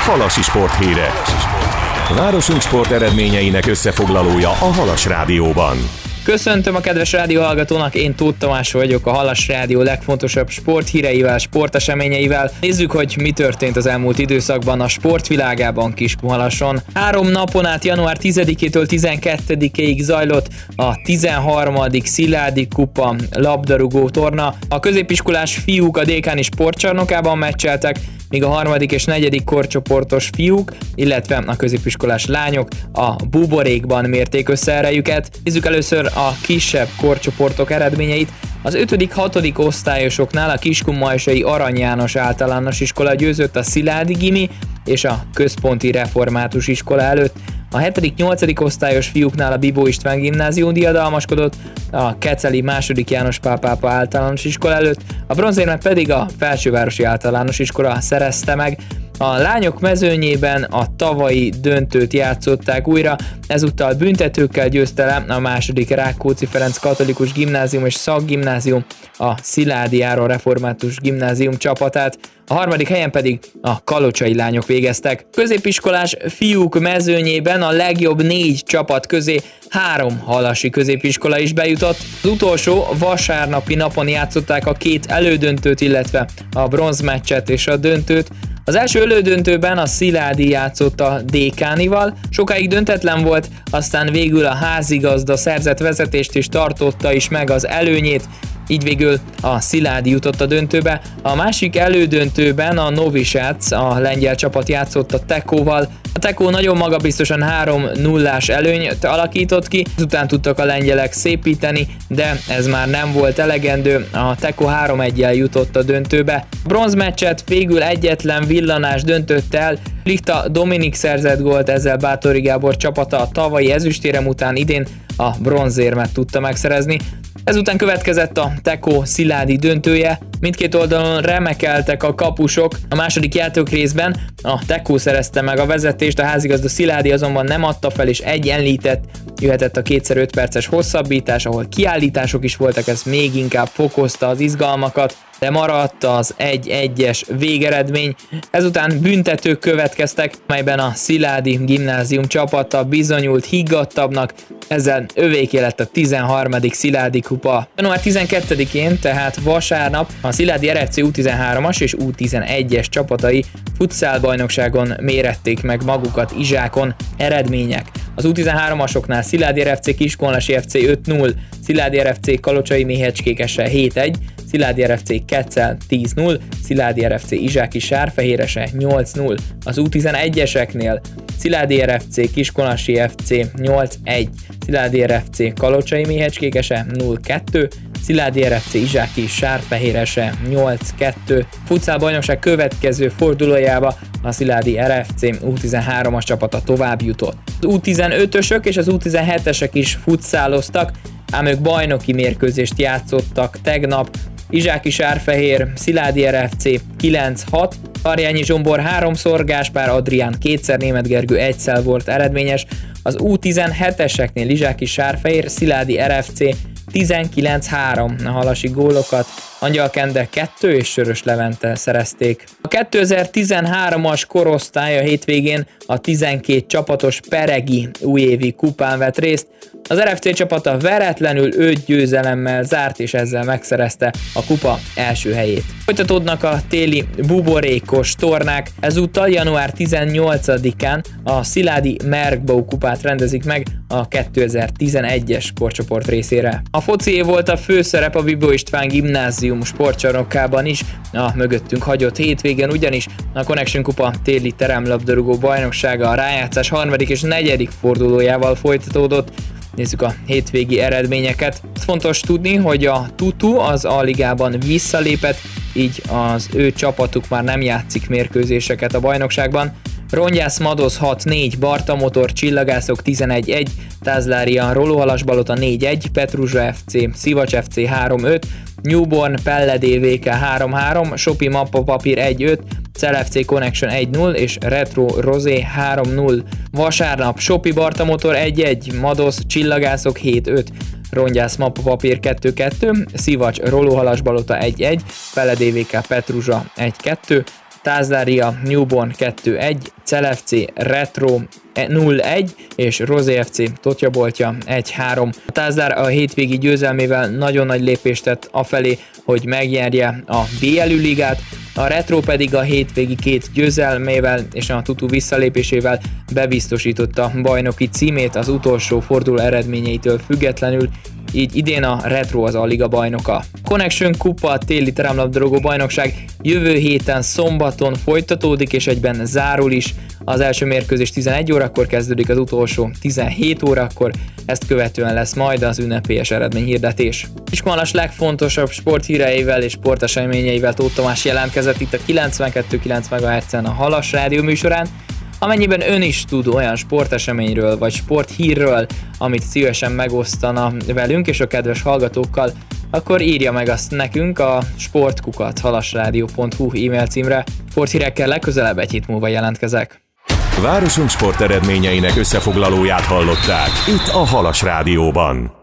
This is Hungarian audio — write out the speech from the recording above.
Halasi sporthírek. Városunk sport eredményeinek összefoglalója a Halas Rádióban. Köszöntöm a kedves rádióhallgatónak, én Tóth Tamás vagyok, a Halas Rádió legfontosabb sporthíreivel, sporteseményeivel. Nézzük, hogy mi történt az elmúlt időszakban a sportvilágában Kiskunhalason. 3 napon át január 10-től 12-ig zajlott a 13. Sziládi Kupa labdarúgó torna. A középiskolás fiúk a Dékáni sportcsarnokában meccseltek, míg a 3. és 4. korcsoportos fiúk, illetve a középiskolás lányok a buborékban mérték össze erejüket. Nézzük először a kisebb korcsoportok eredményeit. Az 5.-6. osztályosoknál a Kiskunmajsai Arany János általános iskola győzött a Sziládi Gimi és a Központi Református iskola előtt. A 7.-8. osztályos fiúknál a Bibó István gimnázium diadalmaskodott, a Keceli II. János Pál pápa általános iskola előtt, a bronzérmet pedig a Felsővárosi általános iskola szerezte meg. A lányok mezőnyében a tavalyi döntőt játszották újra, ezúttal büntetőkkel győzte le a II. Rákóczi Ferenc Katolikus Gimnázium és Szakgimnázium a Sziládi Áron Református Gimnázium csapatát, a 3. helyen pedig a kalocsai lányok végeztek. Középiskolás fiúk mezőnyében a legjobb 4 csapat közé 3 halasi középiskola is bejutott. Az utolsó vasárnapi napon játszották a 2 elődöntőt, illetve a bronzmeccset és a döntőt. Az első elődöntőben a Sziládi játszott a Dékánival, sokáig döntetlen volt, aztán végül a házigazda szerzett vezetést és tartotta is meg az előnyét, így végül a Sziládi jutott a döntőbe. A másik elődöntőben a Novi Sec, a lengyel csapat játszott a Tekóval. A Tekó nagyon magabiztosan 3-0-ás előnyt alakított ki, ezután tudtak a lengyelek szépíteni, de ez már nem volt elegendő, a Tekó 3-1-jel jutott a döntőbe. A bronzmeccset végül egyetlen villanás döntött el, Lichta Dominik szerzett gólt, ezzel Bátori Gábor csapata a tavalyi ezüstérem után idén a bronzérmet tudta megszerezni. Ezután következett a Tekó Sziládi döntője, mindkét oldalon remekeltek a kapusok, a második játékrészben a Tekó szerezte meg a vezetést, a házigazda Sziládi azonban nem adta fel és egyenlített, jöhetett a 2x5 perces hosszabbítás, ahol kiállítások is voltak, ez még inkább fokozta az izgalmakat, de maradt az 1-1-es végeredmény. Ezután büntetők következtek, melyben a Sziládi Gimnázium csapata bizonyult higgadtabbnak, ezzel övéké lett a 13. Sziládi Kupa. Január 12-én, tehát vasárnap a Sziládi RFC U13-as és U11-es csapatai futszálbajnokságon mérették meg magukat Izsákon. Eredmények: az U13-asoknál Sziládi RFC Kiskunhalasi FC 5-0, Sziládi RFC Kalocsai Méhecskésese 7-1, Sziládi RFC Kecel 10-0, Sziládi RFC Izsáki Sárfehérese 8-0. Az U11-eseknél Sziládi RFC Kiskunhalasi FC 8-1, Sziládi RFC Kalocsai Méhecskésese 0-2, Sziládi RFC Izsáki Sárfehérese 8-2. Futszálbajnokság következő fordulójába a Sziládi RFC U13-as csapata tovább jutott. Az U15-ösök és az U17-esek is futszáloztak, ám ők bajnoki mérkőzést játszottak tegnap. Izsáki Sárfehér, Sziládi RFC 9-6, Arjányi Zsombor 3-szor, Gáspár Adrián 2-szer, Németh Gergő 1-szer volt eredményes. Az U17-eseknél Izsáki Sárfehér, Sziládi RFC 19-3, a halasi gólokat Angyal Kende 2 és Sörös Levente szerezték. A 2013-as korosztály a hétvégén a 12 csapatos Peregi újévi kupán vett részt. Az RFC csapata veretlenül 5 győzelemmel zárt, és ezzel megszerezte a kupa első helyét. Folytatódnak a téli buborékos tornák, ezúttal január 18-án a Sziládi Merkbau kupát rendezik meg a 2011-es korcsoport részére. A focié volt a főszerep a Bibó István gimnázium sportcsarnokában is, a mögöttünk hagyott hétvégén, ugyanis a Connection Kupa téli teremlabdarúgó bajnoksága a rájátszás 3. és 4. fordulójával folytatódott. Nézzük a hétvégi eredményeket. Fontos tudni, hogy a Tutu az A-ligában visszalépett, így az ő csapatuk már nem játszik mérkőzéseket a bajnokságban. Rongyász Madoz 6-4, Barta Motor Csillagászok 11-1, Tázlária Rolóhalasbalota 4-1, Petruzsa FC, Szivacs FC 3-5, Newborn Pelle DVK 3-3, Sopi Mappa Papír 1-5, Cell FC Connection 1-0 és Retro Rosé 3-0. Vasárnap Sopi Barta Motor 1-1, Madoz Csillagászok 7-5, Rongyász Mappa Papír 2-2, Szivacs Rolóhalasbalota 1-1, Pelle DVK Petruzsa 1-2, Tázlária Newborn 2-1, Cel FC Retro 0-1 és Rozé FC Totyaboltja 1-3. A Tázlár a hétvégi győzelmével nagyon nagy lépést tett afelé, hogy megnyerje a BL ligát, a Retro pedig a hétvégi 2 győzelmével és a Tutu visszalépésével bebiztosította bajnoki címét az utolsó forduló eredményeitől függetlenül, így idén a Retro az A-liga bajnoka. Connection Kupa téli teremlabdarúgó bajnokság jövő héten szombaton folytatódik és egyben zárul is. Az első mérkőzés 11 órakor kezdődik, az utolsó 17 órakor, ezt követően lesz majd az ünnepélyes eredményhirdetés. Kiskunhalas legfontosabb sporthíreivel és sporteseményeivel Tóth Tamás jelentkezett itt a 92,9 MHz-en a Halas Rádió műsorán. Amennyiben ön is tud olyan sporteseményről vagy sporthírről, amit szívesen megosztana velünk és a kedves hallgatókkal, akkor írja meg azt nekünk a sport@halasradio.hu e-mail címre. Sporthírekkel legközelebb egy hét múlva jelentkezek. Városunk sport eredményeinek összefoglalóját hallották itt a Halas Rádióban.